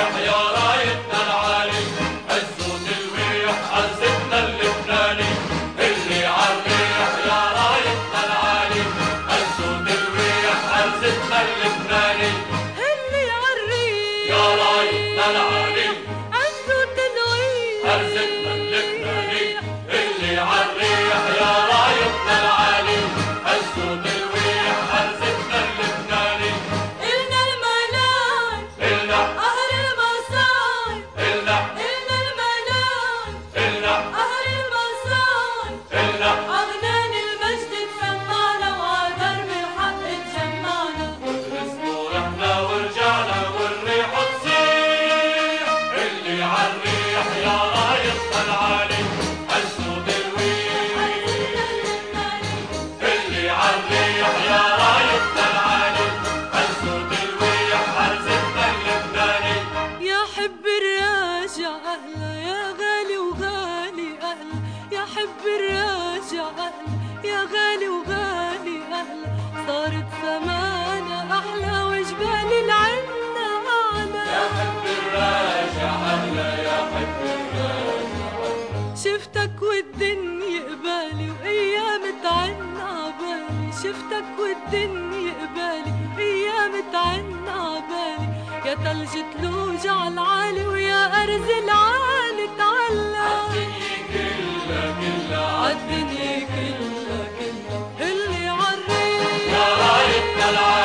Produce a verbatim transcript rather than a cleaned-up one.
الريح يا رايتنا العالي، هزوا تلويح أرزتنا اللبناني. اللي عالريح يا رايتنا العالي، هزوا تلويح أرزتنا اللبناني. اللي عالريح يا رايتنا العالي، هزوا تلويح أرزتنا اللبناني. اللي عالريح يا رايتنا العالي، هزوا تلويح أرزتنا اللبناني. إلنا الملاك إلنا قهر المصايب، إلنا إلنا الملاك إلنا قهر المصايب. إلنا أغنان المجد تسمعنا وعالدرب الحق تجمعنا. اسمه رحنا ورجعنا والريح تصيح. اللي عالريح يا رايتنا العالي، هزوا تلويح. اللي عالريح يا رايتنا العالي، هزوا تلويح أرزتنا اللبناني. يا حب الراجع أهلا يا غالي وغالي أهلا، يا حب الراجع أهلا يا غالي وغالي أهلا. صارت سمانا أحلى وجبال العنا أعلى. يا حب الراجع أهلا يا حب الراجع. شفتك والدنيا قبالي وأيام تعن عبالي، شفتك والدنيا قبالي أيام تعن عبالي. يا تلج تلوج عالعالي ويا أرز العالي تعلى. عالدنيا كلها كلها عالدنيا كلها كلها اللي عالريح يا رايتنا العالي.